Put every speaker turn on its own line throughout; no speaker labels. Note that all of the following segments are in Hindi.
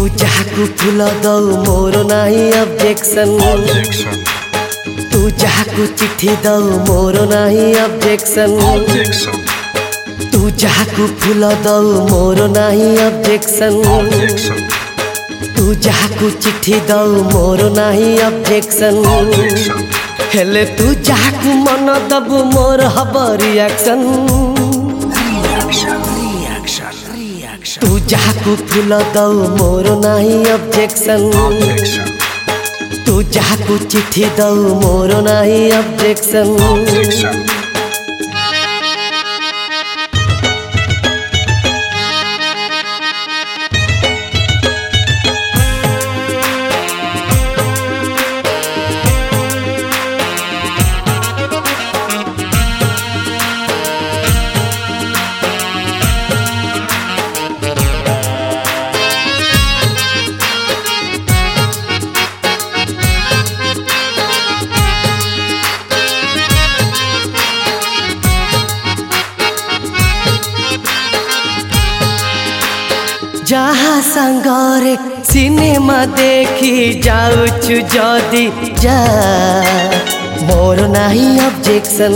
ଯାହାକୁ ଫୁଲ ଦଉ ମୋର ନାହିଁ ଅବଜେକ୍ସନ ତୁ ଯାହାକୁ ଚିଠି ଦଉ ମୋର ନାହିଁ ଅବଜେକ୍ସନ ତୁ ଯାହାକୁ ଫୁଲ ଦଉ ମୋର ନାହିଁ ଅବଜେକ୍ସନ ତୁ ଯାହାକୁ ଚିଠି ଦଉ ମୋର ନାହିଁ ଅବଜେକ୍ସନ ହେଲେ ତୁ ଯାହାକୁ ମନ ଦବୁ ମୋର ହବ ରିଆକ୍ସନ तू जाहाकू फूल दऊ मोर नहीं ऑब्जेक्शन तू जाहाकू चिट्ठी दऊ मोर नहीं ऑब्जेक्शन जहाँ संगरे सिनेमा देखी जाऊछु जदि जा मोर नहीं ऑब्जेक्शन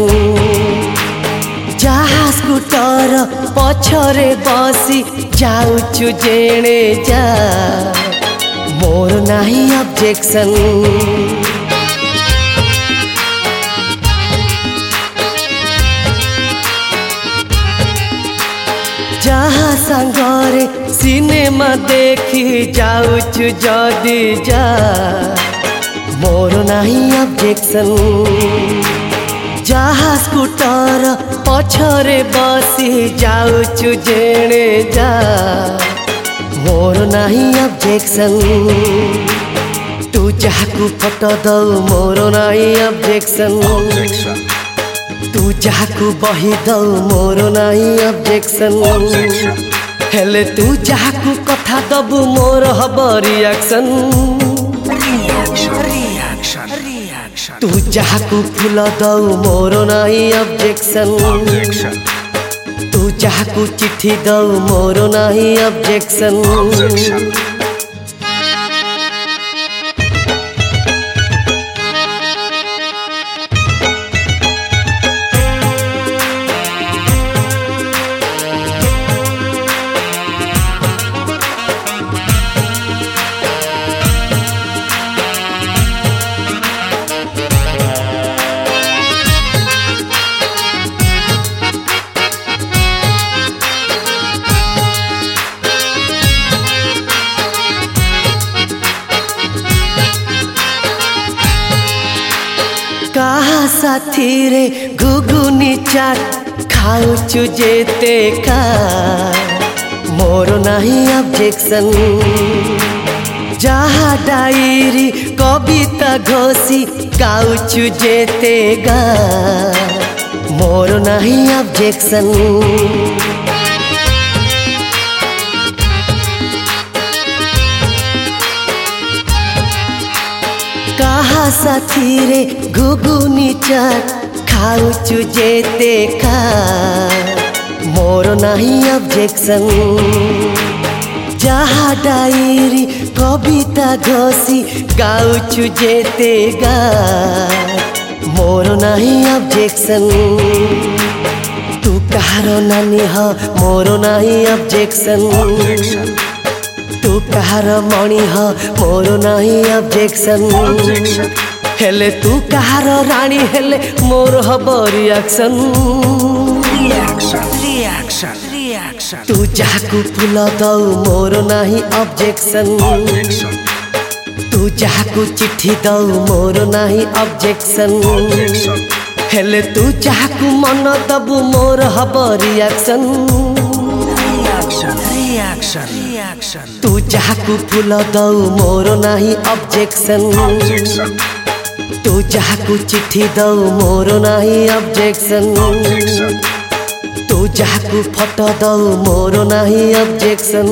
जहाँ स्कूटर पछरे बसी जाऊछु जेणे जा मोर नहीं ऑब्जेक्शन जहाँ संगरे सिनेमा देखी जाऊछु जदि जा मोर नहीं ऑब्जेक्शन जहाँ स्कूटर पछरे बसी जाऊछु जेणे जा मोर नहीं ऑब्जेक्शन तू जाहाकू फोटो दऊ मोर नहीं ऑब्जेक्शन तू जाहाकू बही दऊ मोर नहीं ऑब्जेक्शन हेले तू जाहाकू कथा दबु मोर हब रिएक्शन तू जाहाकू फूल दऊ मोर नहीं ऑब्जेक्शन तू जाहाकू चिट्ठी दऊ मोर नहीं ऑब्जेक्शन कहा साथी रे घुगुनी चाट खाऊछु जेते का मोर नहीं ऑब्जेक्शन जहाँ डायरी कविता घोषी गाऊछु जेते गा मोर नहीं ऑब्जेक्शन कहा साथी रे घुगुनी चाट खाऊछु जेते का मोर नहीं ऑब्जेक्शन जहाँ डायरी कविता घोषी गाऊछु जेते गा मोर नहीं ऑब्जेक्शन तू कहार नानी ह मोर नहीं ऑब्जेक्शन तू कहार मणि ह मोर नहीं ऑब्जेक्शन हेले तू कहार रानी हेले मोर हब रिएक्शन तू जाहाकू फूल दऊ मोर नहीं ऑब्जेक्शन तू जाहाकू चिट्ठी दऊ मोर नहीं ऑब्जेक्शन हेले तू जाहाकू मन दबु मोर हब रिएक्शन तू जाहाकू फूल दऊ मोर नहीं ऑब्जेक्शन तू जाहाकू चिट्ठी दऊ मोर नहीं ऑब्जेक्शन तू जाहाकू फोटो दऊ मोर नहीं ऑब्जेक्शन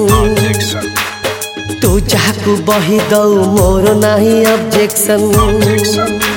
तू जाहाकू बही दऊ मोर नहीं ऑब्जेक्शन